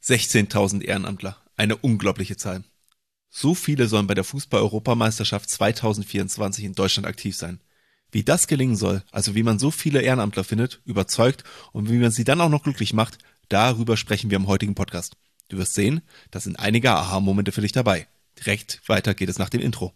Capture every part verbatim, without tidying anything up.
sechzehntausend Ehrenamtler, eine unglaubliche Zahl. So viele sollen bei der Fußball-Europameisterschaft zweitausendvierundzwanzig in Deutschland aktiv sein. Wie das gelingen soll, also wie man so viele Ehrenamtler findet, überzeugt und wie man sie dann auch noch glücklich macht, darüber sprechen wir im heutigen Podcast. Du wirst sehen, da sind einige Aha-Momente für dich dabei. Direkt weiter geht es nach dem Intro.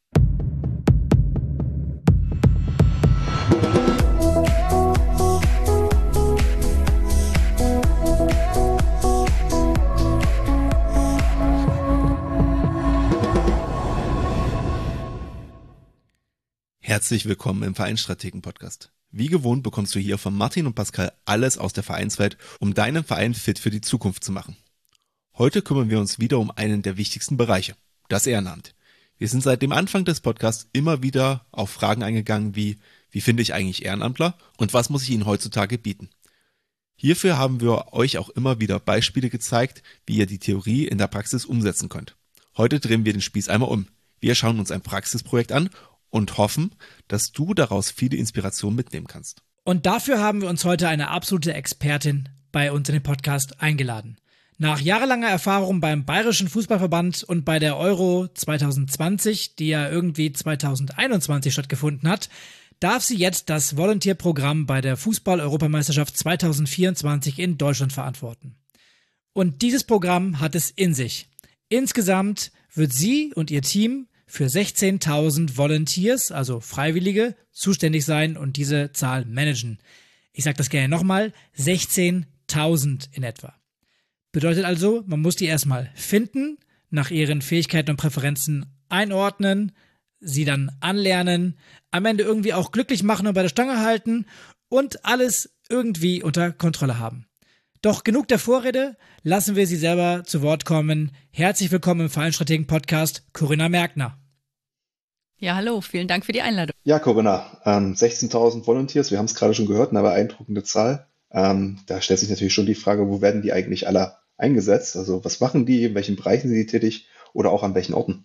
Herzlich willkommen im Vereinsstrategen-Podcast. Wie gewohnt bekommst du hier von Martin und Pascal alles aus der Vereinswelt, um deinen Verein fit für die Zukunft zu machen. Heute kümmern wir uns wieder um einen der wichtigsten Bereiche, das Ehrenamt. Wir sind seit dem Anfang des Podcasts immer wieder auf Fragen eingegangen wie, wie finde ich eigentlich Ehrenamtler und was muss ich ihnen heutzutage bieten? Hierfür haben wir euch auch immer wieder Beispiele gezeigt, wie ihr die Theorie in der Praxis umsetzen könnt. Heute drehen wir den Spieß einmal um. Wir schauen uns ein Praxisprojekt an und hoffen, dass du daraus viele Inspirationen mitnehmen kannst. Und dafür haben wir uns heute eine absolute Expertin bei uns in den Podcast eingeladen. Nach jahrelanger Erfahrung beim Bayerischen Fußballverband und bei der Euro zwanzig zwanzig, die ja irgendwie zwanzig einundzwanzig stattgefunden hat, darf sie jetzt das Volunteer-Programm bei der Fußball-Europameisterschaft zwanzig vierundzwanzig in Deutschland verantworten. Und dieses Programm hat es in sich. Insgesamt wird sie und ihr Team für sechzehntausend Volunteers, also Freiwillige, zuständig sein und diese Zahl managen. Ich sage das gerne nochmal, sechzehntausend in etwa. Bedeutet also, man muss die erstmal finden, nach ihren Fähigkeiten und Präferenzen einordnen, sie dann anlernen, am Ende irgendwie auch glücklich machen und bei der Stange halten und alles irgendwie unter Kontrolle haben. Doch genug der Vorrede, lassen wir sie selber zu Wort kommen. Herzlich willkommen im Vereinsstrategen-Podcast, Corinna Merkner. Ja, hallo, vielen Dank für die Einladung. Ja, Corinna, ähm, sechzehntausend Volunteers, wir haben es gerade schon gehört, eine beeindruckende Zahl. Ähm, da stellt sich natürlich schon die Frage, wo werden die eigentlich alle eingesetzt? Also was machen die, in welchen Bereichen sind die tätig oder auch an welchen Orten?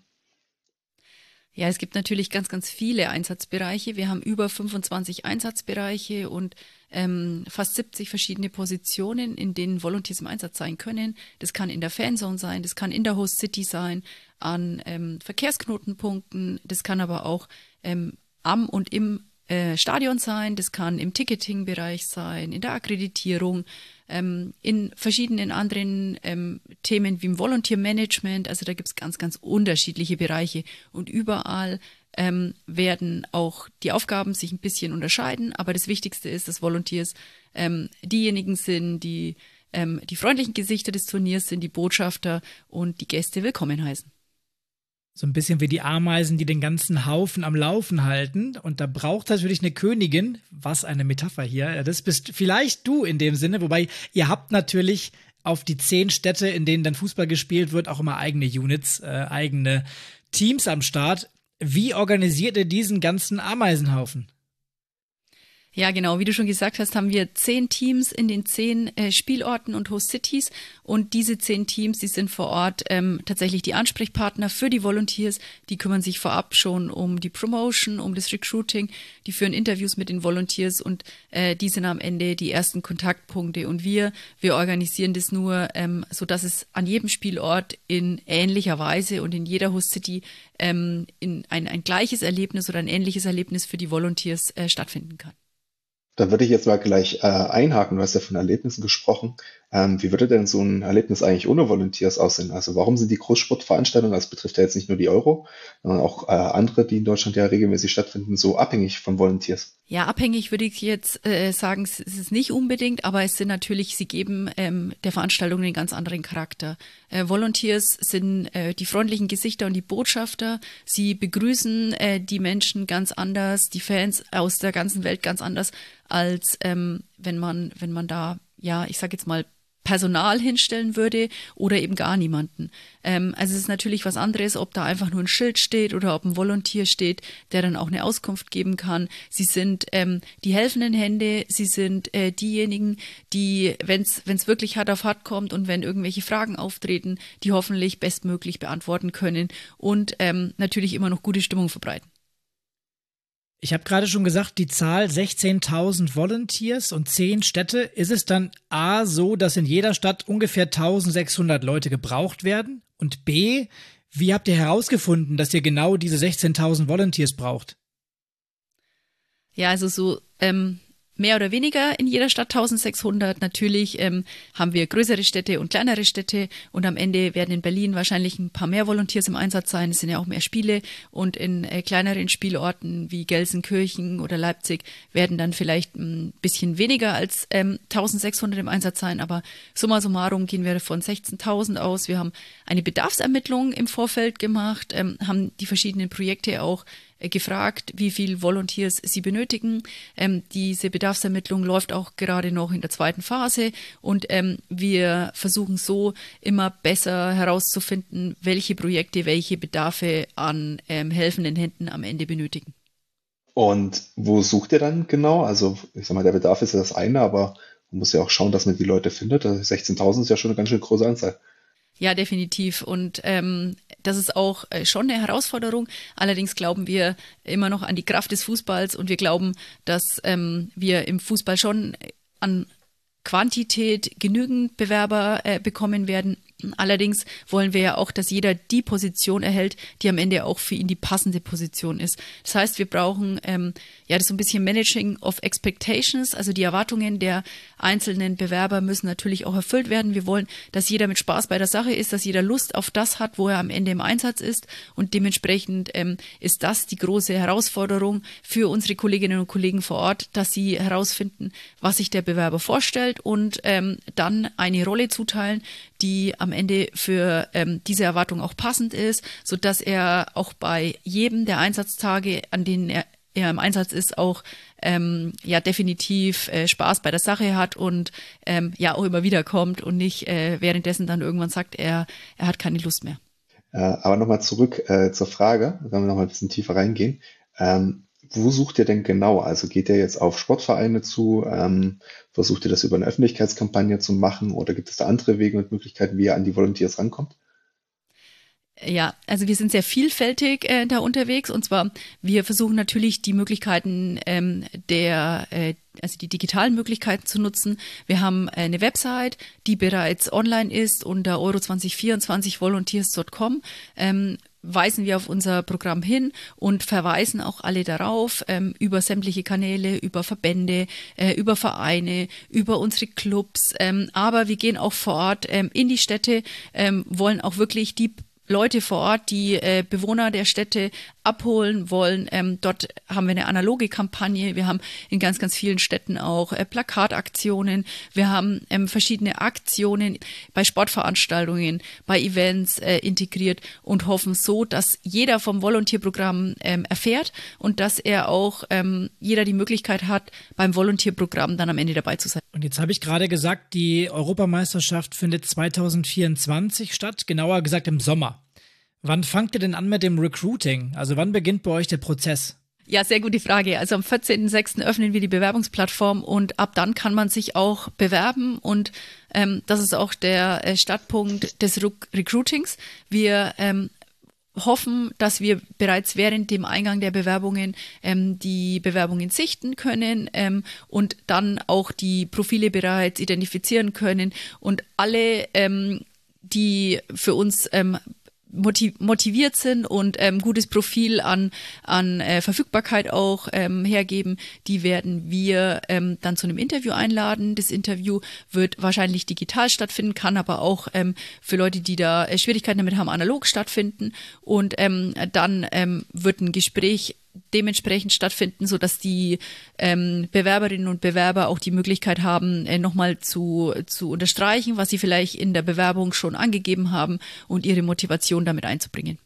Ja, es gibt natürlich ganz, ganz viele Einsatzbereiche. Wir haben über fünfundzwanzig Einsatzbereiche und ähm, fast siebzig verschiedene Positionen, in denen Volunteers im Einsatz sein können. Das kann in der Fanzone sein, das kann in der Host City sein, an ähm, Verkehrsknotenpunkten, das kann aber auch ähm, am und im äh, Stadion sein, das kann im Ticketing-Bereich sein, in der Akkreditierung, ähm, in verschiedenen anderen ähm, Themen wie im Volunteer-Management. Also da gibt es ganz, ganz unterschiedliche Bereiche und überall ähm, werden auch die Aufgaben sich ein bisschen unterscheiden. Aber das Wichtigste ist, dass Volunteers ähm, diejenigen sind, die ähm, die freundlichen Gesichter des Turniers sind, die Botschafter und die Gäste willkommen heißen. So ein bisschen wie die Ameisen, die den ganzen Haufen am Laufen halten. Und da braucht natürlich eine Königin. Was eine Metapher hier. Das bist vielleicht du in dem Sinne. Wobei ihr habt natürlich auf die zehn Städte, in denen dann Fußball gespielt wird, auch immer eigene Units, äh, eigene Teams am Start. Wie organisiert ihr diesen ganzen Ameisenhaufen? Ja, genau. Wie du schon gesagt hast, haben wir zehn Teams in den zehn äh, Spielorten und Host Cities. Und diese zehn Teams, die sind vor Ort ähm, tatsächlich die Ansprechpartner für die Volunteers. Die kümmern sich vorab schon um die Promotion, um das Recruiting. Die führen Interviews mit den Volunteers und äh, die sind am Ende die ersten Kontaktpunkte. Und wir, wir organisieren das nur, ähm, so dass es an jedem Spielort in ähnlicher Weise und in jeder Host City ähm, in ein, ein gleiches Erlebnis oder ein ähnliches Erlebnis für die Volunteers äh, stattfinden kann. Da würde ich jetzt mal gleich äh, einhaken, du hast ja von Erlebnissen gesprochen. Ähm, wie würde denn so ein Erlebnis eigentlich ohne Volunteers aussehen? Also warum sind die Großsportveranstaltungen, das betrifft ja jetzt nicht nur die Euro, sondern auch äh, andere, die in Deutschland ja regelmäßig stattfinden, so abhängig von Volunteers? Ja, abhängig würde ich jetzt äh, sagen, es ist es nicht unbedingt, aber es sind natürlich, sie geben ähm, der Veranstaltung einen ganz anderen Charakter. Äh, Volunteers sind äh, die freundlichen Gesichter und die Botschafter. Sie begrüßen äh, die Menschen ganz anders, die Fans aus der ganzen Welt ganz anders, als ähm, wenn man, wenn man da, ja, ich sag jetzt mal, Personal hinstellen würde oder eben gar niemanden. Ähm, also es ist natürlich was anderes, ob da einfach nur ein Schild steht oder ob ein Volunteer steht, der dann auch eine Auskunft geben kann. Sie sind ähm, die helfenden Hände, sie sind äh, diejenigen, die, wenn es wirklich hart auf hart kommt und wenn irgendwelche Fragen auftreten, die hoffentlich bestmöglich beantworten können und ähm, natürlich immer noch gute Stimmung verbreiten. Ich habe gerade schon gesagt, die Zahl sechzehntausend Volunteers und zehn Städte. Ist es dann A, so, dass in jeder Stadt ungefähr eintausendsechshundert Leute gebraucht werden? Und B, wie habt ihr herausgefunden, dass ihr genau diese sechzehntausend Volunteers braucht? Ja, also so ähm, mehr oder weniger in jeder Stadt eintausendsechshundert. Natürlich ähm, haben wir größere Städte und kleinere Städte und am Ende werden in Berlin wahrscheinlich ein paar mehr Volunteers im Einsatz sein. Es sind ja auch mehr Spiele und in äh, kleineren Spielorten wie Gelsenkirchen oder Leipzig werden dann vielleicht ein bisschen weniger als ähm, eintausendsechshundert im Einsatz sein, aber summa summarum gehen wir von sechzehntausend aus. Wir haben eine Bedarfsermittlung im Vorfeld gemacht, ähm, haben die verschiedenen Projekte auch gefragt, wie viel Volunteers sie benötigen. Ähm, diese Bedarfsermittlung läuft auch gerade noch in der zweiten Phase und ähm, wir versuchen so immer besser herauszufinden, welche Projekte welche Bedarfe an ähm, helfenden Händen am Ende benötigen. Und wo sucht ihr dann genau? Also ich sag mal, der Bedarf ist ja das eine, aber man muss ja auch schauen, dass man die Leute findet. Also sechzehntausend ist ja schon eine ganz schön große Anzahl. Ja, definitiv. Und ähm, das ist auch äh, schon eine Herausforderung. Allerdings glauben wir immer noch an die Kraft des Fußballs und wir glauben, dass ähm, wir im Fußball schon an Quantität genügend Bewerber äh, bekommen werden. Allerdings wollen wir ja auch, dass jeder die Position erhält, die am Ende auch für ihn die passende Position ist. Das heißt, wir brauchen ähm, ja das ist so ein bisschen Managing of Expectations, also die Erwartungen der einzelnen Bewerber müssen natürlich auch erfüllt werden. Wir wollen, dass jeder mit Spaß bei der Sache ist, dass jeder Lust auf das hat, wo er am Ende im Einsatz ist und dementsprechend ähm, ist das die große Herausforderung für unsere Kolleginnen und Kollegen vor Ort, dass sie herausfinden, was sich der Bewerber vorstellt und ähm, dann eine Rolle zuteilen, die am Ende für ähm, diese Erwartung auch passend ist, so dass er auch bei jedem der Einsatztage, an denen er, er im Einsatz ist, auch ähm, ja definitiv äh, Spaß bei der Sache hat und ähm, ja auch immer wieder kommt und nicht äh, währenddessen dann irgendwann sagt, er er hat keine Lust mehr. Äh, aber nochmal zurück äh, zur Frage, wenn wir nochmal ein bisschen tiefer reingehen. Ähm, wo sucht ihr denn genau? Also geht ihr jetzt auf Sportvereine zu? Ähm, versucht ihr das über eine Öffentlichkeitskampagne zu machen? Oder gibt es da andere Wege und Möglichkeiten, wie ihr an die Volunteers rankommt? Ja, also wir sind sehr vielfältig äh, da unterwegs und zwar, wir versuchen natürlich die Möglichkeiten ähm, der, äh, also die digitalen Möglichkeiten zu nutzen. Wir haben eine Website, die bereits online ist unter euro zwanzig vierundzwanzig volunteers punkt com. Ähm, weisen wir auf unser Programm hin und verweisen auch alle darauf, ähm, über sämtliche Kanäle, über Verbände, äh, über Vereine, über unsere Clubs. Ähm, aber wir gehen auch vor Ort ähm, in die Städte, ähm, wollen auch wirklich die Leute vor Ort, die äh, Bewohner der Städte abholen wollen. Ähm, dort haben wir eine analoge Kampagne. Wir haben in ganz, ganz vielen Städten auch äh, Plakataktionen. Wir haben ähm, verschiedene Aktionen bei Sportveranstaltungen, bei Events äh, integriert und hoffen so, dass jeder vom Volontierprogramm ähm, erfährt und dass er auch ähm, jeder die Möglichkeit hat, beim Volontierprogramm dann am Ende dabei zu sein. Und jetzt habe ich gerade gesagt, die Europameisterschaft findet zweitausendvierundzwanzig statt, genauer gesagt im Sommer. Wann fangt ihr denn an mit dem Recruiting? Also wann beginnt bei euch der Prozess? Ja, sehr gute Frage. Also am vierzehnten sechsten öffnen wir die Bewerbungsplattform und ab dann kann man sich auch bewerben und ähm, das ist auch der äh, Startpunkt des Re- Recruitings. Wir ähm, hoffen, dass wir bereits während dem Eingang der Bewerbungen ähm, die Bewerbungen sichten können ähm, und dann auch die Profile bereits identifizieren können und alle, ähm, die für uns ähm, motiviert sind und ähm, gutes Profil an an äh, Verfügbarkeit auch ähm, hergeben, die werden wir ähm, dann zu einem Interview einladen. Das Interview wird wahrscheinlich digital stattfinden, kann aber auch ähm, für Leute, die da äh, Schwierigkeiten damit haben, analog stattfinden und ähm, dann ähm, wird ein Gespräch dementsprechend stattfinden, so dass die ähm, Bewerberinnen und Bewerber auch die Möglichkeit haben, äh, nochmal zu, zu unterstreichen, was sie vielleicht in der Bewerbung schon angegeben haben und ihre Motivation damit einzubringen.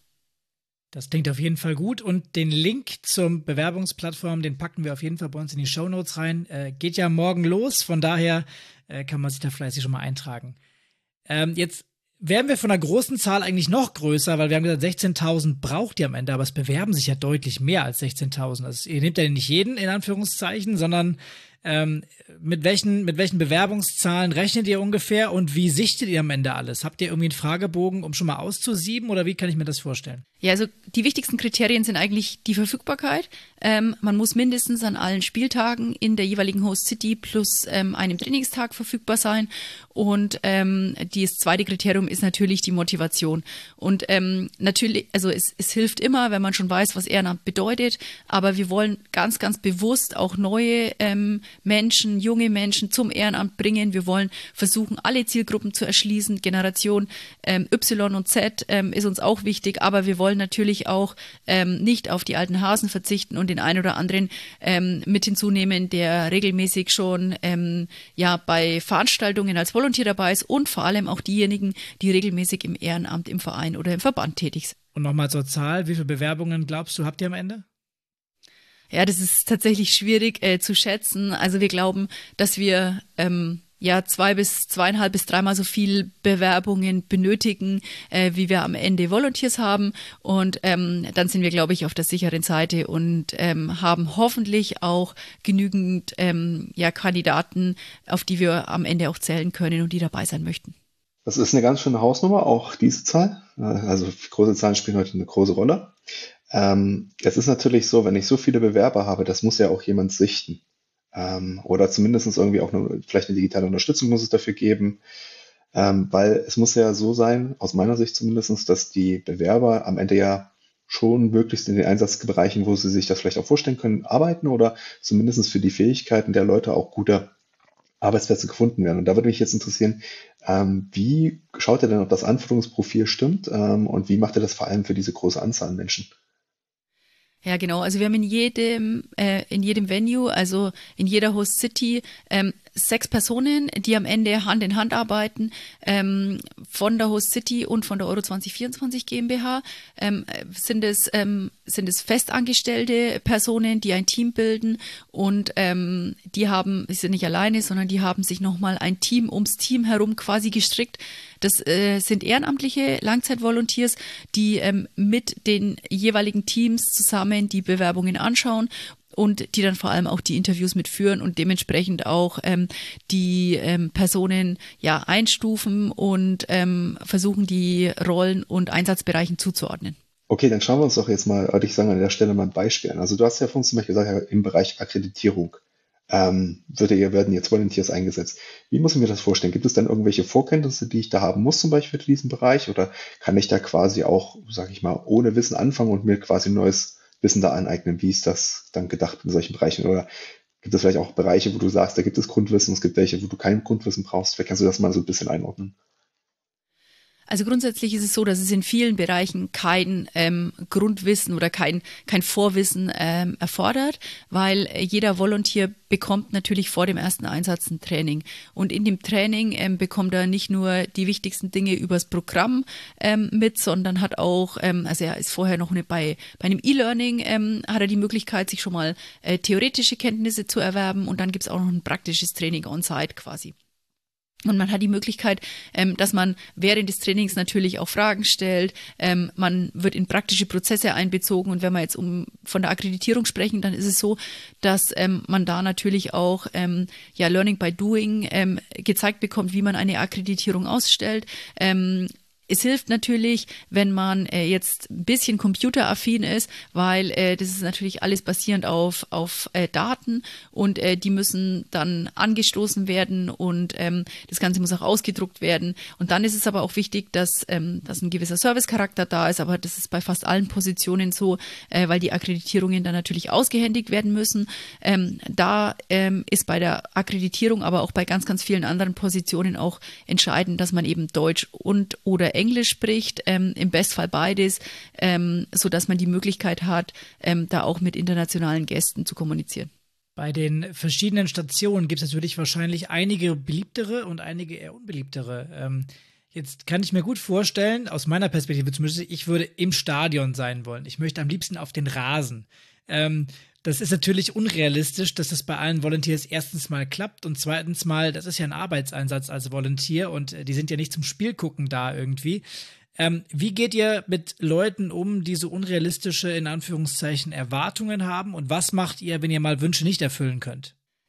Das klingt auf jeden Fall gut und den Link zum Bewerbungsplattform, den packen wir auf jeden Fall bei uns in die Shownotes rein. Äh, geht ja morgen los, von daher äh, kann man sich da fleißig schon mal eintragen. Ähm, jetzt wären wir von einer großen Zahl eigentlich noch größer, weil wir haben gesagt, sechzehntausend braucht ihr am Ende, aber es bewerben sich ja deutlich mehr als sechzehntausend. Also ihr nehmt ja nicht jeden in Anführungszeichen, sondern Ähm, mit welchen, mit welchen Bewerbungszahlen rechnet ihr ungefähr und wie sichtet ihr am Ende alles? Habt ihr irgendwie einen Fragebogen, um schon mal auszusieben oder wie kann ich mir das vorstellen? Ja, also die wichtigsten Kriterien sind eigentlich die Verfügbarkeit. Ähm, man muss mindestens an allen Spieltagen in der jeweiligen Host City plus ähm, einem Trainingstag verfügbar sein. Und ähm, das zweite Kriterium ist natürlich die Motivation. Und ähm, natürlich, also es, es hilft immer, wenn man schon weiß, was Ehrenamt bedeutet. Aber wir wollen ganz, ganz bewusst auch neue ähm, Menschen, junge Menschen zum Ehrenamt bringen. Wir wollen versuchen, alle Zielgruppen zu erschließen. Generation ähm, Y und Z ähm, ist uns auch wichtig. Aber wir wollen natürlich auch ähm, nicht auf die alten Hasen verzichten und den einen oder anderen ähm, mit hinzunehmen, der regelmäßig schon ähm, ja bei Veranstaltungen als Volunteer dabei ist und vor allem auch diejenigen, die regelmäßig im Ehrenamt im Verein oder im Verband tätig sind. Und nochmal zur Zahl, wie viele Bewerbungen glaubst du, habt ihr am Ende? Ja, das ist tatsächlich schwierig äh, zu schätzen. Also wir glauben, dass wir ähm, ja zwei bis zweieinhalb bis dreimal so viel Bewerbungen benötigen, äh, wie wir am Ende Volunteers haben. Und ähm, dann sind wir, glaube ich, auf der sicheren Seite und ähm, haben hoffentlich auch genügend ähm, ja, Kandidaten, auf die wir am Ende auch zählen können und die dabei sein möchten. Das ist eine ganz schöne Hausnummer, auch diese Zahl. Also große Zahlen spielen heute eine große Rolle. Ähm, es ist natürlich so, wenn ich so viele Bewerber habe, das muss ja auch jemand sichten. Ähm, oder zumindest irgendwie auch eine, vielleicht eine digitale Unterstützung muss es dafür geben. Ähm, weil es muss ja so sein, aus meiner Sicht zumindest, dass die Bewerber am Ende ja schon möglichst in den Einsatzbereichen, wo sie sich das vielleicht auch vorstellen können, arbeiten oder zumindest für die Fähigkeiten der Leute auch gute Arbeitsplätze gefunden werden. Und da würde mich jetzt interessieren, ähm, wie schaut ihr denn, ob das Anforderungsprofil stimmt ähm, und wie macht ihr das vor allem für diese große Anzahl an Menschen? Ja, genau. Also wir haben in jedem, äh, in jedem Venue, also in jeder Host City, ähm, sechs Personen, die am Ende Hand in Hand arbeiten, ähm, von der Host City und von der Euro zwanzig vierundzwanzig GmbH. Ähm, sind es, ähm, sind es festangestellte Personen, die ein Team bilden und ähm, die haben, die sind nicht alleine, sondern die haben sich nochmal ein Team ums Team herum quasi gestrickt. Das äh, sind ehrenamtliche Langzeitvolunteers, die ähm, mit den jeweiligen Teams zusammen die Bewerbungen anschauen und die dann vor allem auch die Interviews mitführen und dementsprechend auch ähm, die ähm, Personen ja einstufen und ähm, versuchen, die Rollen und Einsatzbereichen zuzuordnen. Okay, dann schauen wir uns doch jetzt mal, würde ich sagen, an der Stelle mal ein Beispiel an. Also du hast ja vorhin zum Beispiel gesagt, ja, im Bereich Akkreditierung ähm, wird ja, werden jetzt Volunteers eingesetzt. Wie muss ich mir das vorstellen? Gibt es dann irgendwelche Vorkenntnisse, die ich da haben muss, zum Beispiel für diesen Bereich? Oder kann ich da quasi auch, sage ich mal, ohne Wissen anfangen und mir quasi neues Wissen da aneignen? Wie ist das dann gedacht in solchen Bereichen? Oder gibt es vielleicht auch Bereiche, wo du sagst, da gibt es Grundwissen, es gibt welche, wo du kein Grundwissen brauchst? Vielleicht kannst du das mal so ein bisschen einordnen. Also grundsätzlich ist es so, dass es in vielen Bereichen kein ähm, Grundwissen oder kein, kein Vorwissen ähm, erfordert, weil jeder Volunteer bekommt natürlich vor dem ersten Einsatz ein Training. Und in dem Training ähm, bekommt er nicht nur die wichtigsten Dinge übers Programm ähm, mit, sondern hat auch, ähm, also er ist vorher noch eine, bei, bei einem E-Learning, ähm, hat er die Möglichkeit, sich schon mal äh, theoretische Kenntnisse zu erwerben und dann gibt es auch noch ein praktisches Training on-site quasi. Und man hat die Möglichkeit, ähm, dass man während des Trainings natürlich auch Fragen stellt. Ähm, man wird in praktische Prozesse einbezogen. Und wenn wir jetzt um von der Akkreditierung sprechen, dann ist es so, dass ähm, man da natürlich auch ähm, ja Learning by Doing ähm, gezeigt bekommt, wie man eine Akkreditierung ausstellt. Ähm, Es hilft natürlich, wenn man äh, jetzt ein bisschen computeraffin ist, weil äh, das ist natürlich alles basierend auf, auf äh, Daten und äh, die müssen dann angestoßen werden und ähm, das Ganze muss auch ausgedruckt werden. Und dann ist es aber auch wichtig, dass, ähm, dass ein gewisser Servicecharakter da ist, aber das ist bei fast allen Positionen so, äh, weil die Akkreditierungen dann natürlich ausgehändigt werden müssen. Ähm, da ähm, ist bei der Akkreditierung, aber auch bei ganz, ganz vielen anderen Positionen auch entscheidend, dass man eben Deutsch und oder Englisch spricht, ähm, im Bestfall beides, ähm, sodass man die Möglichkeit hat, ähm, da auch mit internationalen Gästen zu kommunizieren. Bei den verschiedenen Stationen gibt es natürlich wahrscheinlich einige beliebtere und einige eher unbeliebtere. Ähm, jetzt kann ich mir gut vorstellen, aus meiner Perspektive zumindest, ich würde im Stadion sein wollen. Ich möchte am liebsten auf den Rasen. Ähm, Das ist natürlich unrealistisch, dass das bei allen Volunteers erstens mal klappt und zweitens mal, das ist ja ein Arbeitseinsatz als Volunteer und die sind ja nicht zum Spiel gucken da irgendwie. Ähm, wie geht ihr mit Leuten um, die so unrealistische, in Anführungszeichen, Erwartungen haben und was macht ihr, wenn ihr mal Wünsche nicht erfüllen könnt?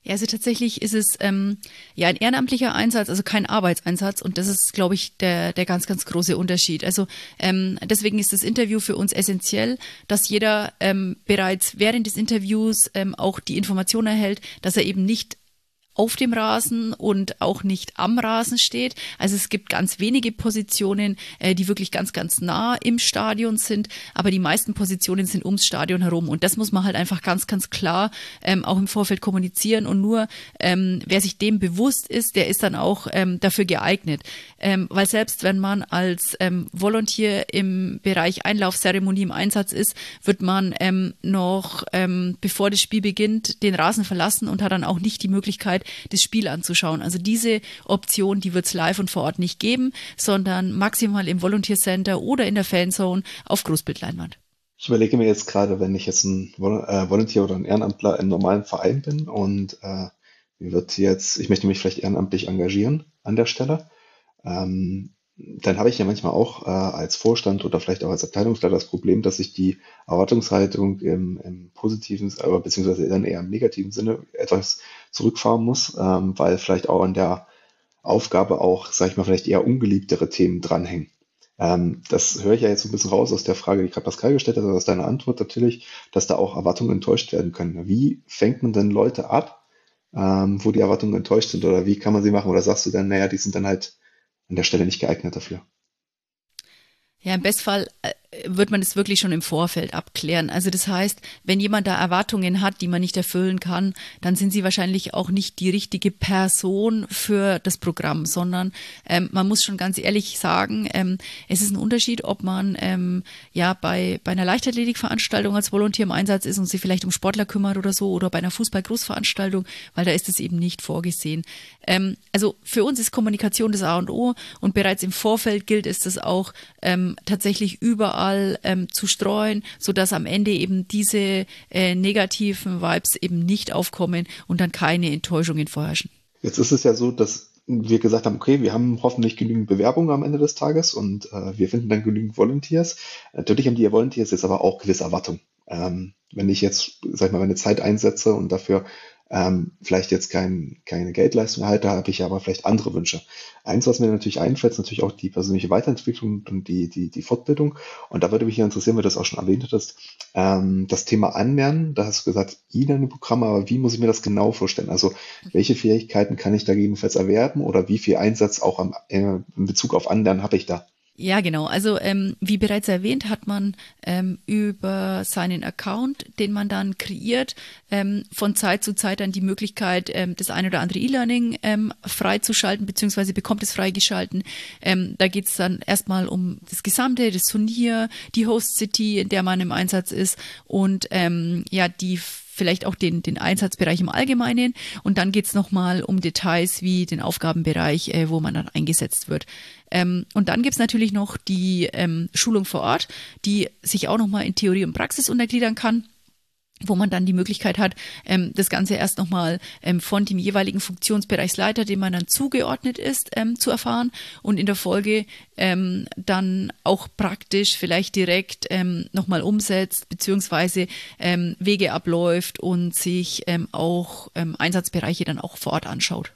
Ja, also tatsächlich ist es ähm, ja ein ehrenamtlicher Einsatz, also kein Arbeitseinsatz, und das ist, glaube ich, der der ganz, ganz große Unterschied. Also ähm, deswegen ist das Interview für uns essentiell, dass jeder ähm, bereits während des Interviews ähm, auch die Information erhält, dass er eben nicht auf dem Rasen und auch nicht am Rasen steht. Also es gibt ganz wenige Positionen, äh, die wirklich ganz, ganz nah im Stadion sind, aber die meisten Positionen sind ums Stadion herum, und das muss man halt einfach ganz, ganz klar ähm, auch im Vorfeld kommunizieren, und nur ähm, wer sich dem bewusst ist, der ist dann auch ähm, dafür geeignet. Ähm, weil selbst wenn man als ähm, Volunteer im Bereich Einlaufzeremonie im Einsatz ist, wird man ähm, noch, ähm, bevor das Spiel beginnt, den Rasen verlassen und hat dann auch nicht die Möglichkeit, das Spiel anzuschauen. Also diese Option, die wird es live und vor Ort nicht geben, sondern maximal im Volunteer Center oder in der Fanzone auf Großbildleinwand. Ich überlege mir jetzt gerade, wenn ich jetzt ein Vol äh, Volunteer oder ein Ehrenamtler im normalen Verein bin und äh, wie wird jetzt, ich möchte mich vielleicht ehrenamtlich engagieren an der Stelle, ähm, dann habe ich ja manchmal auch äh, als Vorstand oder vielleicht auch als Abteilungsleiter das Problem, dass ich die Erwartungshaltung im, im positiven, aber beziehungsweise dann eher im negativen Sinne etwas zurückfahren muss, ähm, weil vielleicht auch an der Aufgabe auch, sage ich mal, vielleicht eher ungeliebtere Themen dranhängen. Ähm, das höre ich ja jetzt so ein bisschen raus aus der Frage, die gerade Pascal gestellt hat, also aus deiner Antwort natürlich, dass da auch Erwartungen enttäuscht werden können. Wie fängt man denn Leute ab, ähm, wo die Erwartungen enttäuscht sind, oder wie kann man sie machen? Oder sagst du dann, naja, die sind dann halt an der Stelle nicht geeignet dafür? Ja, im Bestfall äh, wird man das wirklich schon im Vorfeld abklären. Also das heißt, wenn jemand da Erwartungen hat, die man nicht erfüllen kann, dann sind sie wahrscheinlich auch nicht die richtige Person für das Programm, sondern ähm, man muss schon ganz ehrlich sagen, ähm, es ist ein Unterschied, ob man ähm, ja bei bei einer Leichtathletikveranstaltung als Volunteer im Einsatz ist und sich vielleicht um Sportler kümmert oder so, oder bei einer Fußball-Großveranstaltung, weil da ist es eben nicht vorgesehen. Ähm, also für uns ist Kommunikation das A und O, und bereits im Vorfeld gilt es, das auch ähm, tatsächlich überall ähm, zu streuen, sodass am Ende eben diese äh, negativen Vibes eben nicht aufkommen und dann keine Enttäuschungen vorherrschen. Jetzt ist es ja so, dass wir gesagt haben, okay, wir haben hoffentlich genügend Bewerbungen am Ende des Tages und äh, wir finden dann genügend Volunteers. Natürlich haben die Volunteers jetzt aber auch gewisse Erwartungen. Ähm, wenn ich jetzt, sag ich mal, meine Zeit einsetze und dafür ähm, vielleicht jetzt kein, keine Geldleistung erhalte, habe ich aber vielleicht andere Wünsche. Eins, was mir natürlich einfällt, ist natürlich auch die persönliche Weiterentwicklung und die, die, die Fortbildung. Und da würde mich ja interessieren, weil du das auch schon erwähnt hattest, ähm, das Thema Anlernen. Da hast du gesagt, E-Learning-Programme, aber wie muss ich mir das genau vorstellen? Also welche Fähigkeiten kann ich da gegebenenfalls erwerben, oder wie viel Einsatz auch am, äh, in Bezug auf Anlernen habe ich da? Ja, genau. Also ähm, wie bereits erwähnt, hat man ähm, über seinen Account, den man dann kreiert, ähm, von Zeit zu Zeit dann die Möglichkeit, ähm, das ein oder andere E-Learning ähm, freizuschalten, beziehungsweise bekommt es freigeschalten. Ähm, da geht es dann erstmal um das Gesamte, das Turnier, die Host City, in der man im Einsatz ist, und ähm, ja, die vielleicht auch den, den Einsatzbereich im Allgemeinen, und dann geht's nochmal um Details wie den Aufgabenbereich, äh, wo man dann eingesetzt wird. Ähm, und dann gibt's natürlich noch die ähm, Schulung vor Ort, die sich auch nochmal in Theorie und Praxis untergliedern kann, wo man dann die Möglichkeit hat, ähm, das Ganze erst nochmal ähm, von dem jeweiligen Funktionsbereichsleiter, dem man dann zugeordnet ist, ähm, zu erfahren, und in der Folge ähm, dann auch praktisch vielleicht direkt ähm, nochmal umsetzt, beziehungsweise ähm, Wege abläuft und sich ähm, auch ähm, Einsatzbereiche dann auch vor Ort anschaut.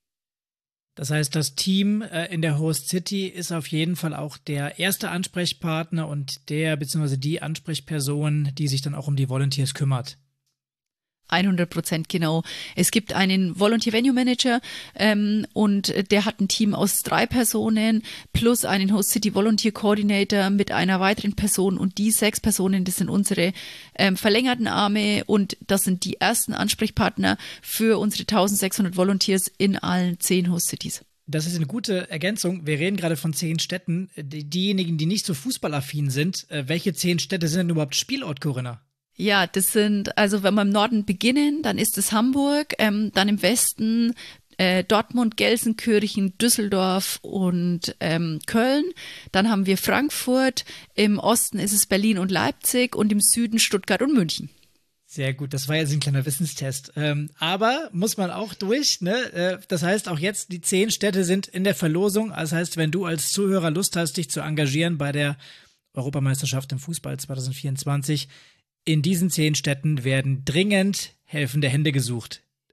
Das heißt, das Team äh, in der Host City ist auf jeden Fall auch der erste Ansprechpartner und der bzw. die Ansprechperson, die sich dann auch um die Volunteers kümmert. hundert Prozent genau. Es gibt einen Volunteer Venue Manager ähm, und der hat ein Team aus drei Personen plus einen Host City Volunteer Coordinator mit einer weiteren Person, und die sechs Personen, das sind unsere ähm, verlängerten Arme, und das sind die ersten Ansprechpartner für unsere eintausendsechshundert Volunteers in allen zehn Host Cities. Das ist eine gute Ergänzung. Wir reden gerade von zehn Städten. Die, diejenigen, die nicht so fußballaffin sind, äh, welche zehn Städte sind denn überhaupt Spielort, Corinna? Ja, das sind, also wenn wir im Norden beginnen, dann ist es Hamburg, ähm, dann im Westen äh, Dortmund, Gelsenkirchen, Düsseldorf und ähm, Köln. Dann haben wir Frankfurt, im Osten ist es Berlin und Leipzig und im Süden Stuttgart und München. Sehr gut, das war jetzt ein kleiner Wissenstest. Ähm, aber muss man auch durch, ne? Äh, das heißt, auch jetzt die zehn Städte sind in der Verlosung. Das heißt, wenn du als Zuhörer Lust hast, dich zu engagieren bei der Europameisterschaft im Fußball zwanzig vierundzwanzig, in diesen zehn Städten werden dringend helfende Hände gesucht.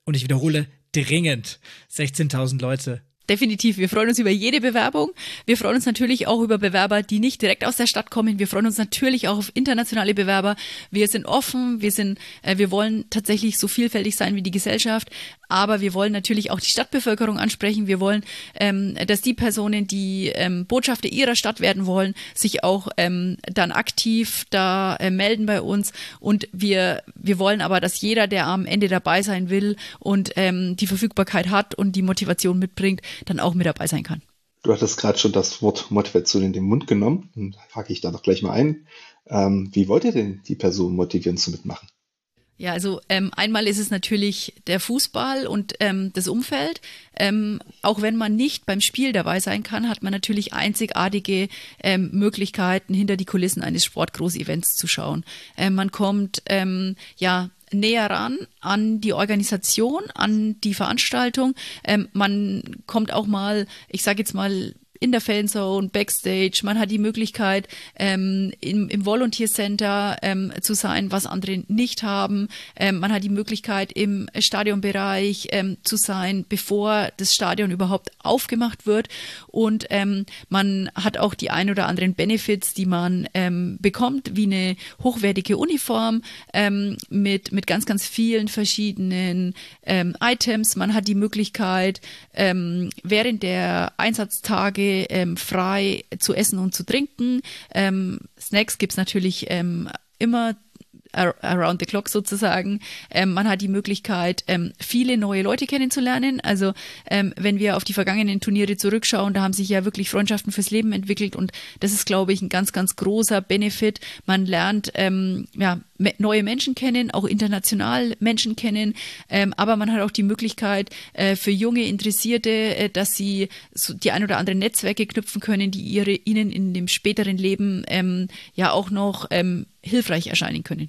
und ich wiederhole, dringend sechzehntausend Leute. Definitiv. Wir freuen uns über jede Bewerbung. Wir freuen uns natürlich auch über Bewerber, die nicht direkt aus der Stadt kommen. Wir freuen uns natürlich auch auf internationale Bewerber. Wir sind offen. Wir sind, äh, wir wollen tatsächlich so vielfältig sein wie die Gesellschaft. Aber wir wollen natürlich auch die Stadtbevölkerung ansprechen. Wir wollen, ähm, dass die Personen, die ähm, Botschafter ihrer Stadt werden wollen, sich auch ähm, dann aktiv da äh, melden bei uns. Und wir, wir wollen aber, dass jeder, der am Ende dabei sein will und ähm, die Verfügbarkeit hat und die Motivation mitbringt, dann auch mit dabei sein kann. Du hattest gerade schon das Wort Motivation in den Mund genommen. Und hake ich da doch gleich mal ein. Ähm, wie wollt ihr denn die Person motivieren zu mitmachen? Ja, also ähm, einmal ist es natürlich der Fußball und ähm, das Umfeld. Ähm, auch wenn man nicht beim Spiel dabei sein kann, hat man natürlich einzigartige ähm, Möglichkeiten, hinter die Kulissen eines Sportgroß-Events zu schauen. Ähm, man kommt ähm, ja näher ran an die Organisation, an die Veranstaltung. Ähm, man kommt auch mal, ich sage jetzt mal, in der Fanzone, Backstage. Man hat die Möglichkeit, ähm, im, im Volunteer Center ähm, zu sein, was andere nicht haben. Ähm, man hat die Möglichkeit, im Stadionbereich ähm, zu sein, bevor das Stadion überhaupt aufgemacht wird. Und ähm, man hat auch die ein oder anderen Benefits, die man ähm, bekommt, wie eine hochwertige Uniform ähm, mit, mit ganz, ganz vielen verschiedenen ähm, Items. Man hat die Möglichkeit, ähm, während der Einsatztage Ähm, frei zu essen und zu trinken. Ähm, Snacks gibt's natürlich ähm, immer around the clock sozusagen. Ähm, man hat die Möglichkeit, ähm, viele neue Leute kennenzulernen. Also ähm, wenn wir auf die vergangenen Turniere zurückschauen, da haben sich ja wirklich Freundschaften fürs Leben entwickelt und das ist, glaube ich, ein ganz, ganz großer Benefit. Man lernt ähm, ja, me- neue Menschen kennen, auch international Menschen kennen, ähm, aber man hat auch die Möglichkeit äh, für junge Interessierte, äh, dass sie so die ein oder anderen Netzwerke knüpfen können, die ihre, ihnen in dem späteren Leben ähm, ja auch noch ähm, hilfreich erscheinen können.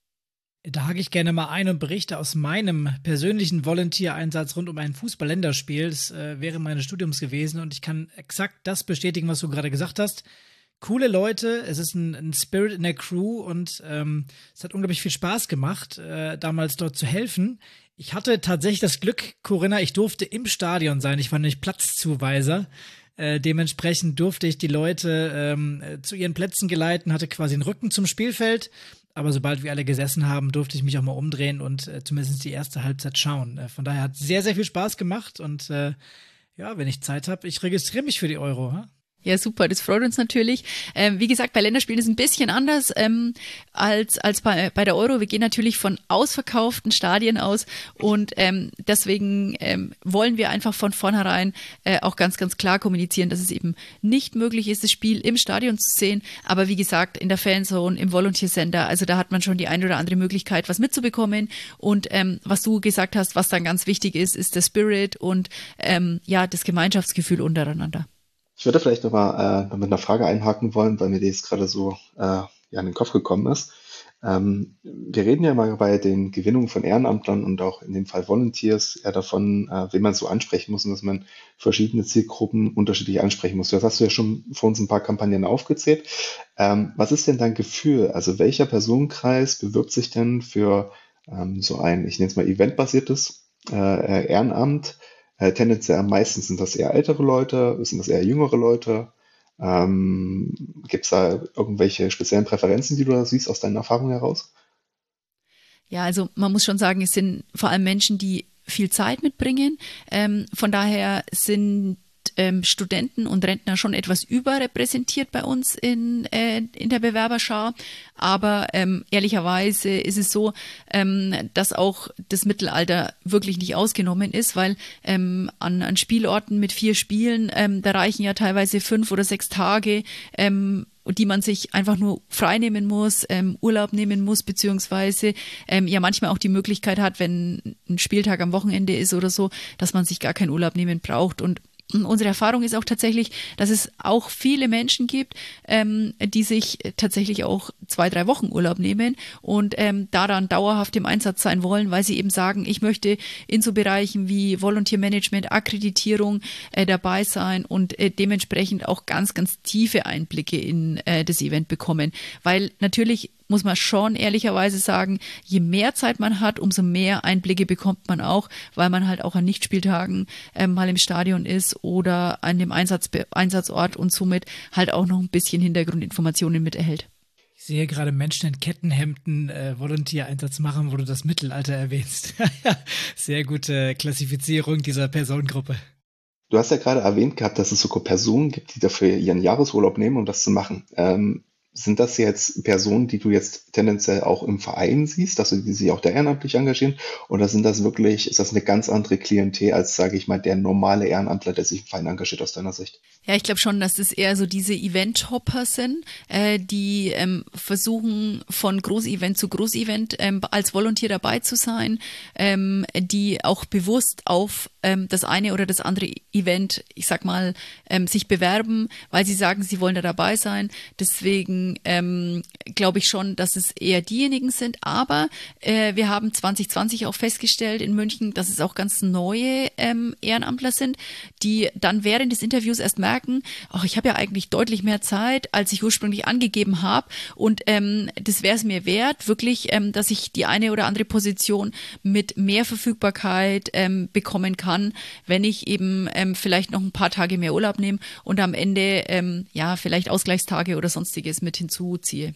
Da hake ich gerne mal ein und berichte aus meinem persönlichen Volunteer-Einsatz rund um ein Fußball-Länderspiel. Das äh, wäre meines Studiums gewesen und ich kann exakt das bestätigen, was du gerade gesagt hast. Coole Leute, es ist ein, ein Spirit in der Crew und ähm, es hat unglaublich viel Spaß gemacht, äh, damals dort zu helfen. Ich hatte tatsächlich das Glück, Corinna, ich durfte im Stadion sein. Ich war nämlich Platzzuweiser. Äh, dementsprechend durfte ich die Leute ähm, zu ihren Plätzen geleiten, hatte quasi einen Rücken zum Spielfeld. Aber sobald wir alle gesessen haben, durfte ich mich auch mal umdrehen und äh, zumindest die erste Halbzeit schauen. Äh, von daher hat es sehr, sehr viel Spaß gemacht. Und äh, ja, wenn ich Zeit habe, ich registriere mich für die Euro. Ha? Ja, super, das freut uns natürlich. Ähm, wie gesagt, bei Länderspielen ist es ein bisschen anders ähm, als, als bei, bei der Euro. Wir gehen natürlich von ausverkauften Stadien aus und ähm, deswegen ähm, wollen wir einfach von vornherein äh, auch ganz, ganz klar kommunizieren, dass es eben nicht möglich ist, das Spiel im Stadion zu sehen. Aber wie gesagt, in der Fanzone, im Volunteer Center, also da hat man schon die ein oder andere Möglichkeit, was mitzubekommen. Und ähm, was du gesagt hast, was dann ganz wichtig ist, ist der Spirit und ähm, ja, das Gemeinschaftsgefühl untereinander. Ich würde vielleicht nochmal äh, mit einer Frage einhaken wollen, weil mir die jetzt gerade so äh, ja, in den Kopf gekommen ist. Ähm, wir reden ja mal bei den Gewinnungen von Ehrenamtlern und auch in dem Fall Volunteers ja davon, äh, wen man so ansprechen muss und dass man verschiedene Zielgruppen unterschiedlich ansprechen muss. Das hast du ja schon vor uns ein paar Kampagnen aufgezählt. Ähm, was ist denn dein Gefühl? Also welcher Personenkreis bewirbt sich denn für ähm, so ein, ich nenne es mal eventbasiertes äh, Ehrenamt? Äh, tendenziell am meisten sind das eher ältere Leute, sind das eher jüngere Leute? Ähm, gibt es da irgendwelche speziellen Präferenzen, die du da siehst aus deinen Erfahrungen heraus? Ja, also man muss schon sagen, es sind vor allem Menschen, die viel Zeit mitbringen. Ähm, von daher sind ähm, Studenten und Rentner schon etwas überrepräsentiert bei uns in, äh, in der Bewerberschar. Aber ähm, ehrlicherweise ist es so, ähm, dass auch das Mittelalter wirklich nicht ausgenommen ist, weil ähm, an, an Spielorten mit vier Spielen, ähm, da reichen ja teilweise fünf oder sechs Tage, ähm, die man sich einfach nur frei nehmen muss, ähm, Urlaub nehmen muss, beziehungsweise ähm, ja manchmal auch die Möglichkeit hat, wenn ein Spieltag am Wochenende ist oder so, dass man sich gar keinen Urlaub nehmen braucht. Und unsere Erfahrung ist auch tatsächlich, dass es auch viele Menschen gibt, ähm, die sich tatsächlich auch zwei, drei Wochen Urlaub nehmen und ähm, da dann dauerhaft im Einsatz sein wollen, weil sie eben sagen, ich möchte in so Bereichen wie Volunteer Management, Akkreditierung äh, dabei sein und äh, dementsprechend auch ganz, ganz tiefe Einblicke in äh, das Event bekommen. Weil natürlich muss man schon ehrlicherweise sagen, je mehr Zeit man hat, umso mehr Einblicke bekommt man auch, weil man halt auch an Nichtspieltagen ähm, mal im Stadion ist oder an dem Einsatz, Einsatzort und somit halt auch noch ein bisschen Hintergrundinformationen mit erhält. Ich sehe gerade Menschen in Kettenhemden äh, Volunteer-Einsatz machen, wo du das Mittelalter erwähnst. Sehr gute Klassifizierung dieser Personengruppe. Du hast ja gerade erwähnt gehabt, dass es sogar Personen gibt, die dafür ihren Jahresurlaub nehmen, um das zu machen. Ähm, sind das jetzt Personen, die du jetzt tendenziell auch im Verein siehst, also die sich auch da ehrenamtlich engagieren? Oder sind das wirklich, ist das eine ganz andere Klientel als, sage ich mal, der normale Ehrenamtler, der sich im Verein engagiert aus deiner Sicht? Ja, ich glaube schon, dass das eher so diese Event-Hopper sind, äh, die ähm, versuchen, von Großevent zu Großevent ähm, als Volunteer dabei zu sein, ähm, die auch bewusst auf ähm, das eine oder das andere Event, ich sag mal, ähm, sich bewerben, weil sie sagen, sie wollen da dabei sein. Deswegen ähm, glaube ich schon, dass es eher diejenigen sind. Aber äh, wir haben zwanzig zwanzig auch festgestellt in München, dass es auch ganz neue ähm, Ehrenamtler sind, die dann während des Interviews erst merken, ach, ich habe ja eigentlich deutlich mehr Zeit, als ich ursprünglich angegeben habe. Und ähm, das wäre es mir wert, wirklich, ähm, dass ich die eine oder andere Position mit mehr Verfügbarkeit ähm, bekommen kann, wenn ich eben ähm, vielleicht noch ein paar Tage mehr Urlaub nehme und am Ende ähm, ja vielleicht Ausgleichstage oder sonstiges mit hinzuziehe.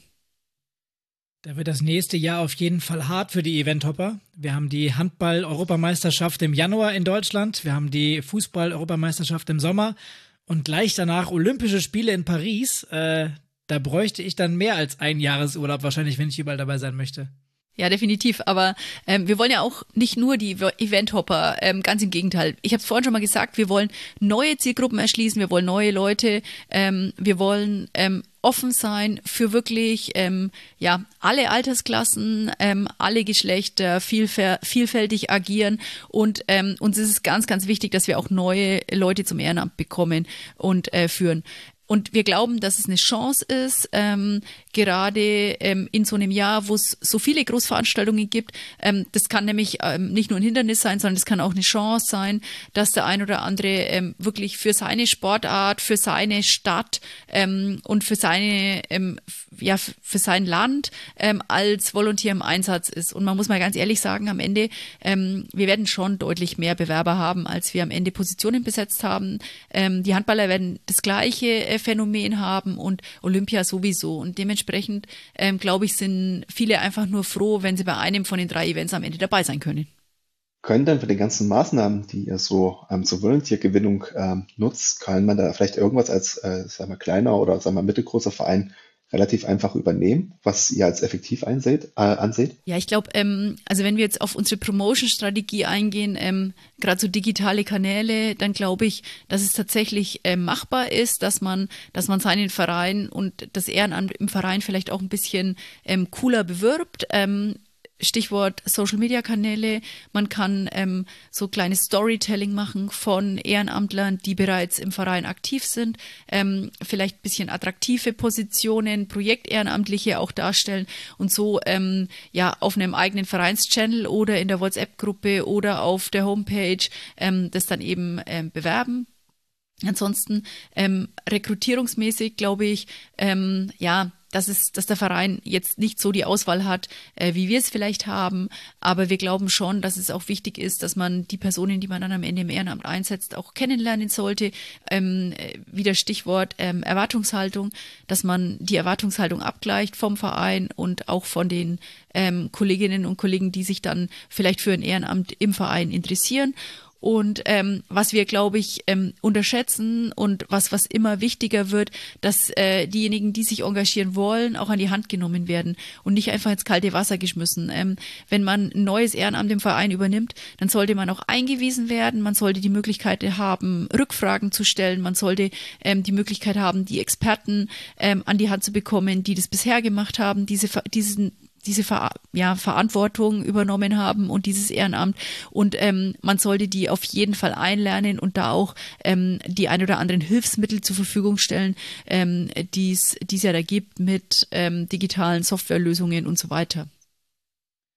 Da wird das nächste Jahr auf jeden Fall hart für die Eventhopper. Wir haben die Handball-Europameisterschaft im Januar in Deutschland, wir haben die Fußball-Europameisterschaft im Sommer und gleich danach Olympische Spiele in Paris. Äh, da bräuchte ich dann mehr als ein Jahresurlaub wahrscheinlich, wenn ich überall dabei sein möchte. Ja, definitiv. Aber ähm, wir wollen ja auch nicht nur die Eventhopper, ähm, ganz im Gegenteil. Ich habe es vorhin schon mal gesagt, wir wollen neue Zielgruppen erschließen, wir wollen neue Leute, ähm, wir wollen ähm, offen sein für wirklich ähm, ja alle Altersklassen, ähm, alle Geschlechter, vielfä- vielfältig agieren und ähm, uns ist es ganz, ganz wichtig, dass wir auch neue Leute zum Ehrenamt bekommen und äh, führen. Und wir glauben, dass es eine Chance ist, ähm, gerade ähm, in so einem Jahr, wo es so viele Großveranstaltungen gibt. Ähm, das kann nämlich ähm, nicht nur ein Hindernis sein, sondern es kann auch eine Chance sein, dass der ein oder andere ähm, wirklich für seine Sportart, für seine Stadt ähm, und für seine ähm, ja für sein Land ähm, als Volunteer im Einsatz ist. Und man muss mal ganz ehrlich sagen, am Ende ähm, wir werden schon deutlich mehr Bewerber haben, als wir am Ende Positionen besetzt haben. Ähm, die Handballer werden das gleiche äh, Phänomen haben und Olympia sowieso. Und dementsprechend, ähm, glaube ich, sind viele einfach nur froh, wenn sie bei einem von den drei Events am Ende dabei sein können. Können dann für die ganzen Maßnahmen, die ihr so ähm, zur Volunteer-Gewinnung ähm, nutzt, kann man da vielleicht irgendwas als, äh, sagen wir, kleiner oder sagen wir mittelgroßer Verein relativ einfach übernehmen, was ihr als effektiv einseht, äh, anseht? Ja, ich glaube, ähm, also wenn wir jetzt auf unsere Promotion-Strategie eingehen, ähm, gerade so digitale Kanäle, dann glaube ich, dass es tatsächlich äh, machbar ist, dass man, dass man seinen Verein und das Ehrenamt im Verein vielleicht auch ein bisschen ähm, cooler bewirbt. Ähm, Stichwort Social-Media-Kanäle. Man kann ähm, so kleines Storytelling machen von Ehrenamtlern, die bereits im Verein aktiv sind, ähm, vielleicht ein bisschen attraktive Positionen, Projektehrenamtliche auch darstellen und so ähm, ja auf einem eigenen Vereinschannel oder in der WhatsApp-Gruppe oder auf der Homepage ähm, das dann eben ähm, bewerben. Ansonsten ähm, rekrutierungsmäßig glaube ich, ähm, ja, dass es, dass der Verein jetzt nicht so die Auswahl hat, äh, wie wir es vielleicht haben. Aber wir glauben schon, dass es auch wichtig ist, dass man die Personen, die man dann am Ende im Ehrenamt einsetzt, auch kennenlernen sollte. Ähm, wieder Stichwort ähm, Erwartungshaltung, dass man die Erwartungshaltung abgleicht vom Verein und auch von den ähm, Kolleginnen und Kollegen, die sich dann vielleicht für ein Ehrenamt im Verein interessieren. Und ähm, was wir, glaube ich, ähm, unterschätzen und was was immer wichtiger wird, dass äh, diejenigen, die sich engagieren wollen, auch an die Hand genommen werden und nicht einfach ins kalte Wasser geschmissen. Ähm, wenn man ein neues Ehrenamt im Verein übernimmt, dann sollte man auch eingewiesen werden. Man sollte die Möglichkeit haben, Rückfragen zu stellen. Man sollte ähm, die Möglichkeit haben, die Experten ähm, an die Hand zu bekommen, die das bisher gemacht haben, diese diesen diese Ver ja, Verantwortung übernommen haben und dieses Ehrenamt und ähm, man sollte die auf jeden Fall einlernen und da auch ähm, die ein oder anderen Hilfsmittel zur Verfügung stellen, ähm, die es ja da gibt mit ähm, digitalen Softwarelösungen und so weiter.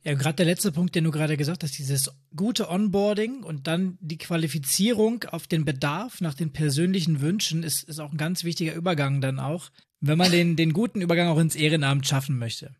Ja, gerade der letzte Punkt, den du gerade gesagt hast, dieses gute Onboarding und dann die Qualifizierung auf den Bedarf nach den persönlichen Wünschen ist, ist auch ein ganz wichtiger Übergang dann auch, wenn man den, den guten Übergang auch ins Ehrenamt schaffen möchte.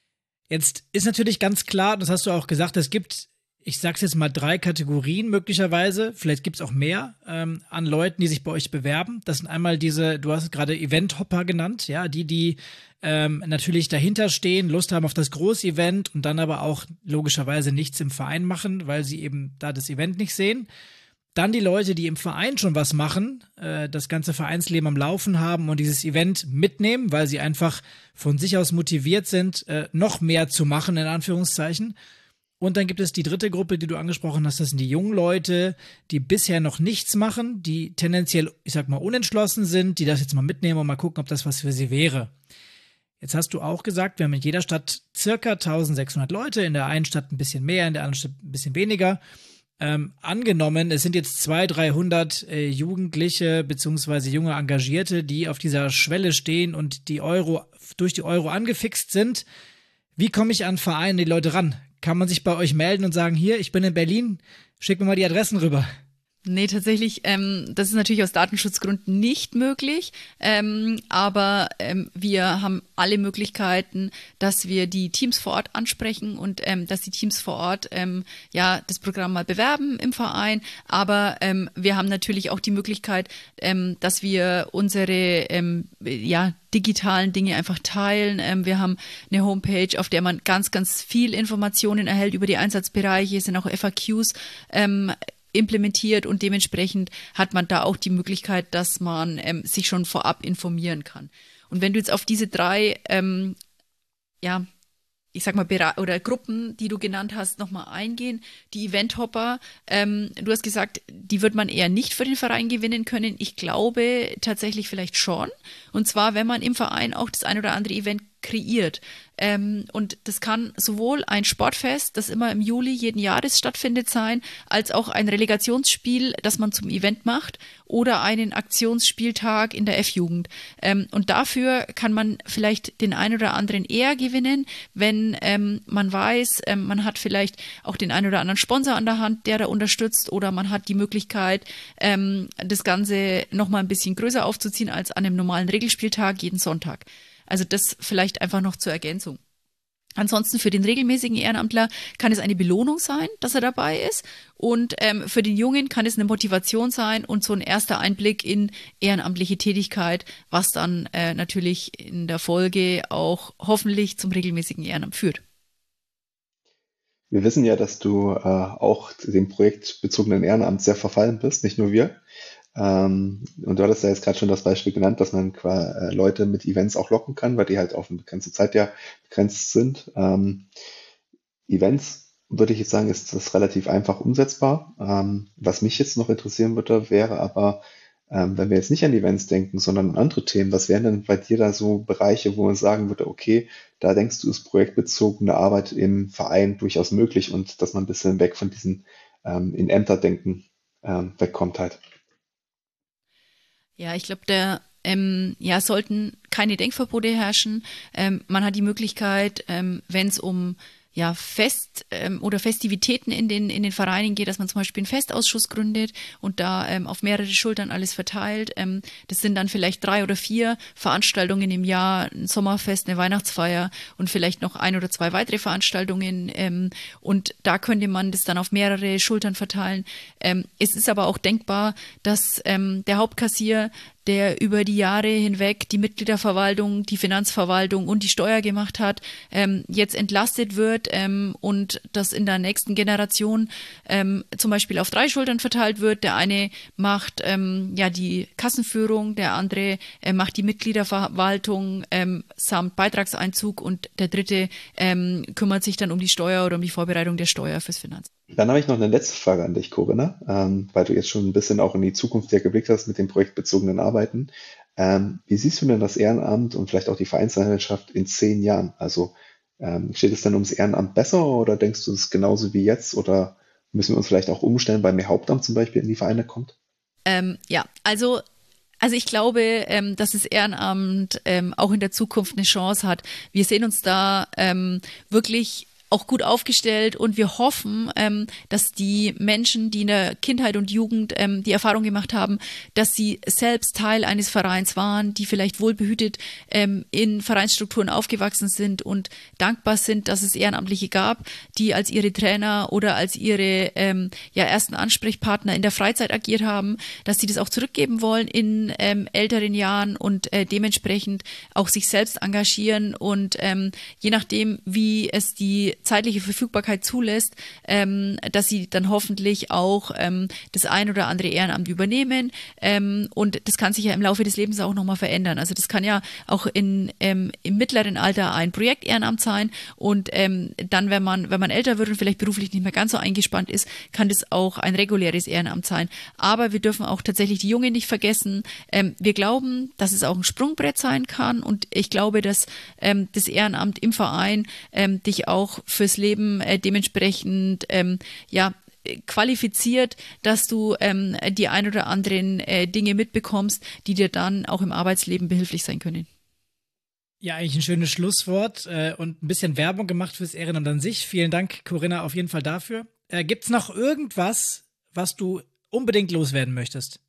Jetzt ist natürlich ganz klar, das hast du auch gesagt, es gibt, ich sag's jetzt mal, drei Kategorien möglicherweise, vielleicht gibt's auch mehr, ähm, an Leuten, die sich bei euch bewerben. Das sind einmal diese, du hast gerade Event-Hopper genannt, ja, die, die ähm, natürlich dahinter stehen, Lust haben auf das Großevent und dann aber auch logischerweise nichts im Verein machen, weil sie eben da das Event nicht sehen. Dann die Leute, die im Verein schon was machen, äh, das ganze Vereinsleben am Laufen haben und dieses Event mitnehmen, weil sie einfach von sich aus motiviert sind, äh, noch mehr zu machen, in Anführungszeichen. Und dann gibt es die dritte Gruppe, die du angesprochen hast, das sind die jungen Leute, die bisher noch nichts machen, die tendenziell, ich sag mal, unentschlossen sind, die das jetzt mal mitnehmen und mal gucken, ob das was für sie wäre. Jetzt hast du auch gesagt, wir haben in jeder Stadt circa eintausendsechshundert Leute, in der einen Stadt ein bisschen mehr, in der anderen Stadt ein bisschen weniger. Ähm, angenommen, es sind jetzt zweihundert, dreihundert äh, Jugendliche beziehungsweise junge Engagierte, die auf dieser Schwelle stehen und die Euro durch die Euro angefixt sind. Wie komme ich an Vereine, die Leute ran? Kann man sich bei euch melden und sagen, hier, ich bin in Berlin, schick mir mal die Adressen rüber? Nee, tatsächlich, ähm, das ist natürlich aus Datenschutzgründen nicht möglich, ähm, aber ähm, wir haben alle Möglichkeiten, dass wir die Teams vor Ort ansprechen und ähm, dass die Teams vor Ort ähm, ja das Programm mal bewerben im Verein, aber ähm, wir haben natürlich auch die Möglichkeit, ähm, dass wir unsere ähm, ja digitalen Dinge einfach teilen. Ähm, wir haben eine Homepage, auf der man ganz, ganz viel Informationen erhält über die Einsatzbereiche, es sind auch F A Qs ähm, implementiert und dementsprechend hat man da auch die Möglichkeit, dass man ähm, sich schon vorab informieren kann. Und wenn du jetzt auf diese drei, ähm, ja, ich sag mal, Bera- oder Gruppen, die du genannt hast, nochmal eingehen, die Eventhopper, ähm, du hast gesagt, die wird man eher nicht für den Verein gewinnen können. Ich glaube tatsächlich vielleicht schon. Und zwar, wenn man im Verein auch das ein oder andere Event kreiert. Ähm, und das kann sowohl ein Sportfest, das immer im Juli jeden Jahres stattfindet, sein, als auch ein Relegationsspiel, das man zum Event macht, oder einen Aktionsspieltag in der F-Jugend. Ähm, und dafür kann man vielleicht den einen oder anderen eher gewinnen, wenn ähm, man weiß, ähm, man hat vielleicht auch den einen oder anderen Sponsor an der Hand, der da unterstützt, oder man hat die Möglichkeit, ähm, das Ganze nochmal ein bisschen größer aufzuziehen als an einem normalen Regelspieltag jeden Sonntag. Also das vielleicht einfach noch zur Ergänzung. Ansonsten für den regelmäßigen Ehrenamtler kann es eine Belohnung sein, dass er dabei ist. Und ähm, für den Jungen kann es eine Motivation sein und so ein erster Einblick in ehrenamtliche Tätigkeit, was dann äh, natürlich in der Folge auch hoffentlich zum regelmäßigen Ehrenamt führt. Wir wissen ja, dass du äh, auch dem projektbezogenen Ehrenamt sehr verfallen bist, nicht nur wir. Ähm, und du hattest ja jetzt gerade schon das Beispiel genannt, dass man qua, äh, Leute mit Events auch locken kann, weil die halt auf eine begrenzte Zeit ja begrenzt sind. Ähm, Events, würde ich jetzt sagen, ist das relativ einfach umsetzbar. Ähm, was mich jetzt noch interessieren würde, wäre aber, ähm, wenn wir jetzt nicht an Events denken, sondern an andere Themen, was wären denn bei dir da so Bereiche, wo man sagen würde, okay, da denkst du, ist projektbezogene Arbeit im Verein durchaus möglich und dass man ein bisschen weg von diesen ähm, in Ämter denken ähm, wegkommt halt. Ja, ich glaube, da ähm, ja, sollten keine Denkverbote herrschen. Ähm, man hat die Möglichkeit, ähm, wenn es um ja, Fest ähm, oder Festivitäten in den, in den Vereinen geht, dass man zum Beispiel einen Festausschuss gründet und da ähm, auf mehrere Schultern alles verteilt. Ähm, das sind dann vielleicht drei oder vier Veranstaltungen im Jahr, ein Sommerfest, eine Weihnachtsfeier und vielleicht noch ein oder zwei weitere Veranstaltungen. Ähm, und da könnte man das dann auf mehrere Schultern verteilen. Ähm, es ist aber auch denkbar, dass ähm, der Hauptkassier, der über die Jahre hinweg die Mitgliederverwaltung, die Finanzverwaltung und die Steuer gemacht hat, ähm, jetzt entlastet wird ähm, und das in der nächsten Generation ähm, zum Beispiel auf drei Schultern verteilt wird. Der eine macht ähm, ja die Kassenführung, der andere äh, macht die Mitgliederverwaltung ähm, samt Beitragseinzug und der dritte ähm, kümmert sich dann um die Steuer oder um die Vorbereitung der Steuer fürs Finanzamt. Dann habe ich noch eine letzte Frage an dich, Corinna, ähm, weil du jetzt schon ein bisschen auch in die Zukunft ja geblickt hast mit den projektbezogenen Arbeiten. Ähm, wie siehst du denn das Ehrenamt und vielleicht auch die Vereinslandschaft in zehn Jahren? Also ähm, steht es dann ums Ehrenamt besser oder denkst du, es ist genauso wie jetzt oder müssen wir uns vielleicht auch umstellen, weil mehr Hauptamt zum Beispiel in die Vereine kommt? Ähm, ja, also Also ich glaube, ähm, dass das Ehrenamt ähm, auch in der Zukunft eine Chance hat. Wir sehen uns da ähm, wirklich auch gut aufgestellt und wir hoffen, ähm, dass die Menschen, die in der Kindheit und Jugend ähm, die Erfahrung gemacht haben, dass sie selbst Teil eines Vereins waren, die vielleicht wohlbehütet ähm, in Vereinsstrukturen aufgewachsen sind und dankbar sind, dass es Ehrenamtliche gab, die als ihre Trainer oder als ihre ähm, ja, ersten Ansprechpartner in der Freizeit agiert haben, dass sie das auch zurückgeben wollen in ähm, älteren Jahren und äh, dementsprechend auch sich selbst engagieren und ähm, je nachdem, wie es die zeitliche Verfügbarkeit zulässt, ähm, dass sie dann hoffentlich auch ähm, das ein oder andere Ehrenamt übernehmen ähm, und das kann sich ja im Laufe des Lebens auch nochmal verändern. Also das kann ja auch in, ähm, im mittleren Alter ein Projektehrenamt sein und ähm, dann, wenn man, wenn man älter wird und vielleicht beruflich nicht mehr ganz so eingespannt ist, kann das auch ein reguläres Ehrenamt sein. Aber wir dürfen auch tatsächlich die Jungen nicht vergessen. Ähm, wir glauben, dass es auch ein Sprungbrett sein kann und ich glaube, dass ähm, das Ehrenamt im Verein ähm, dich auch fürs Leben äh, dementsprechend ähm, ja qualifiziert, dass du ähm, die ein oder anderen äh, Dinge mitbekommst, die dir dann auch im Arbeitsleben behilflich sein können. Ja, eigentlich ein schönes Schlusswort äh, und ein bisschen Werbung gemacht fürs Ehrenamt an sich. Vielen Dank, Corinna, auf jeden Fall dafür. Äh, gibt's noch irgendwas, was du unbedingt loswerden möchtest?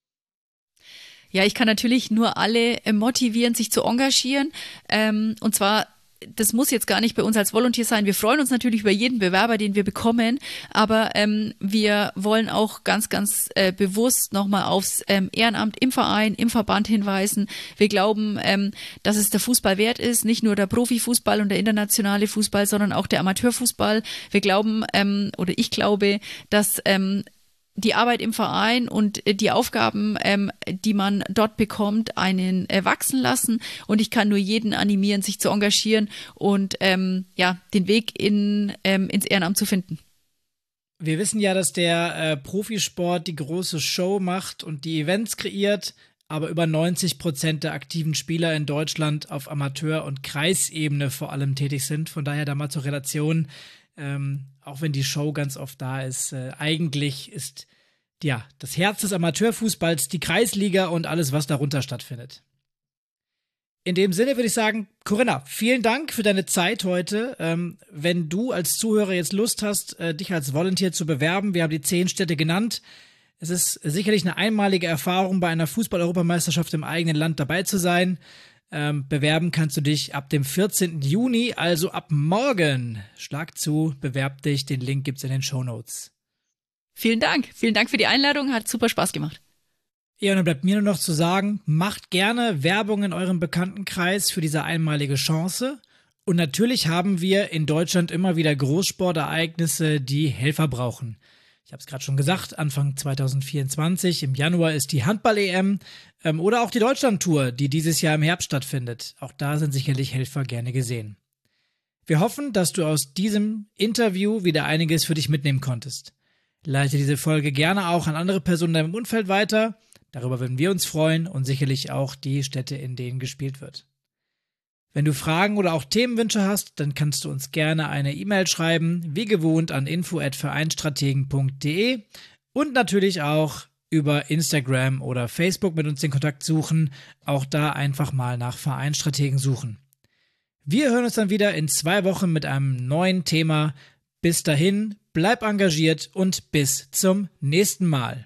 Ja, ich kann natürlich nur alle äh, motivieren, sich zu engagieren ähm, und zwar das muss jetzt gar nicht bei uns als Volunteer sein. Wir freuen uns natürlich über jeden Bewerber, den wir bekommen, aber ähm, wir wollen auch ganz, ganz äh, bewusst nochmal aufs ähm, Ehrenamt im Verein, im Verband hinweisen. Wir glauben, ähm, dass es der Fußball wert ist, nicht nur der Profifußball und der internationale Fußball, sondern auch der Amateurfußball. Wir glauben, ähm, oder ich glaube, dass ähm, die Arbeit im Verein und die Aufgaben, ähm, die man dort bekommt, einen äh, wachsen lassen. Und ich kann nur jeden animieren, sich zu engagieren und ähm, ja, den Weg in, ähm, ins Ehrenamt zu finden. Wir wissen ja, dass der äh, Profisport die große Show macht und die Events kreiert, aber über neunzig Prozent der aktiven Spieler in Deutschland auf Amateur- und Kreisebene vor allem tätig sind. Von daher da mal zur Relation. Ähm, auch wenn die Show ganz oft da ist, äh, eigentlich ist ja das Herz des Amateurfußballs die Kreisliga und alles, was darunter stattfindet. In dem Sinne würde ich sagen, Corinna, vielen Dank für deine Zeit heute. Ähm, wenn du als Zuhörer jetzt Lust hast, äh, dich als Volunteer zu bewerben, wir haben die zehn Städte genannt. Es ist sicherlich eine einmalige Erfahrung, bei einer Fußball-Europameisterschaft im eigenen Land dabei zu sein. Ähm, bewerben kannst du dich ab dem vierzehnten Juni, also ab morgen. Schlag zu, bewerb dich, den Link gibt's in den Shownotes. Vielen Dank, vielen Dank für die Einladung, hat super Spaß gemacht. Ja, und dann bleibt mir nur noch zu sagen, macht gerne Werbung in eurem Bekanntenkreis für diese einmalige Chance. Und natürlich haben wir in Deutschland immer wieder Großsportereignisse, die Helfer brauchen. Ich habe es gerade schon gesagt, Anfang zwanzig vierundzwanzig, im Januar ist die Handball-E M ähm, oder auch die Deutschland-Tour, die dieses Jahr im Herbst stattfindet. Auch da sind sicherlich Helfer gerne gesehen. Wir hoffen, dass du aus diesem Interview wieder einiges für dich mitnehmen konntest. Leite diese Folge gerne auch an andere Personen in deinem Umfeld weiter. Darüber würden wir uns freuen und sicherlich auch die Städte, in denen gespielt wird. Wenn du Fragen oder auch Themenwünsche hast, dann kannst du uns gerne eine E-Mail schreiben, wie gewohnt an info at vereinsstrategen punkt de und natürlich auch über Instagram oder Facebook mit uns den Kontakt suchen, auch da einfach mal nach Vereinsstrategen suchen. Wir hören uns dann wieder in zwei Wochen mit einem neuen Thema. Bis dahin, bleib engagiert und bis zum nächsten Mal.